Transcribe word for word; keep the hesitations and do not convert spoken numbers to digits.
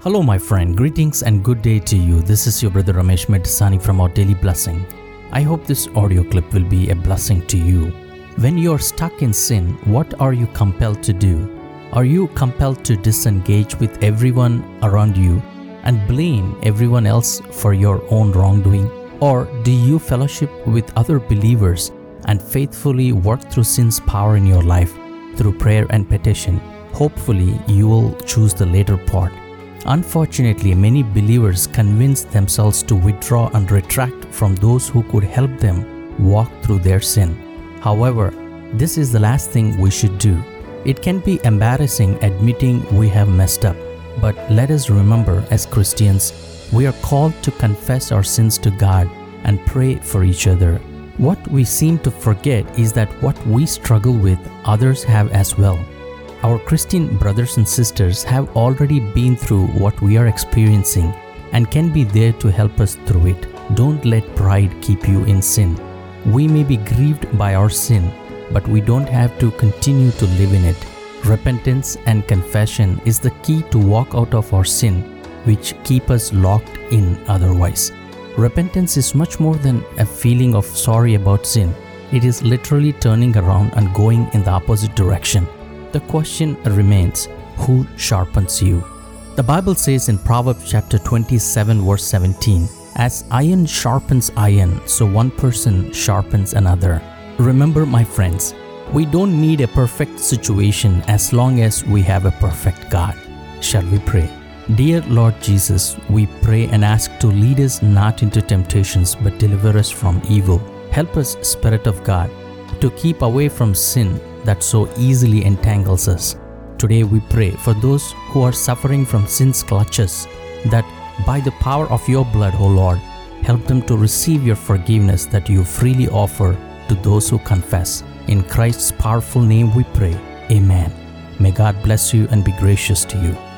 Hello, my friend. Greetings and good day to you. This is your brother Ramesh Medasani from Our Daily Blessing. I hope this audio clip will be a blessing to you. When you are stuck in sin, what are you compelled to do? Are you compelled to disengage with everyone around you and blame everyone else for your own wrongdoing? Or do you fellowship with other believers and faithfully work through sin's power in your life through prayer and petition? Hopefully, you will choose the later part. Unfortunately, many believers convince themselves to withdraw and retract from those who could help them walk through their sin. However, this is the last thing we should do. It can be embarrassing admitting we have messed up, but let us remember, as Christians, we are called to confess our sins to God and pray for each other. What we seem to forget is that what we struggle with, others have as well. Our Christian brothers and sisters have already been through what we are experiencing and can be there to help us through it. Don't let pride keep you in sin. We may be grieved by our sin, but we don't have to continue to live in it. Repentance and confession is the key to walk out of our sin, which keep us locked in otherwise. Repentance is much more than a feeling of sorry about sin. It is literally turning around and going in the opposite direction. The question remains, who sharpens you? The Bible says in Proverbs chapter twenty-seven verse seventeen, as iron sharpens iron, so one person sharpens another. Remember, my friends, we don't need a perfect situation as long as we have a perfect God. Shall we pray? Dear Lord Jesus, we pray and ask to lead us not into temptations but deliver us from evil. Help us, Spirit of God, to keep away from sin that so easily entangles us. Today we pray for those who are suffering from sin's clutches, that by the power of your blood, O Lord, help them to receive your forgiveness that you freely offer to those who confess. In Christ's powerful name we pray. Amen. May God bless you and be gracious to you.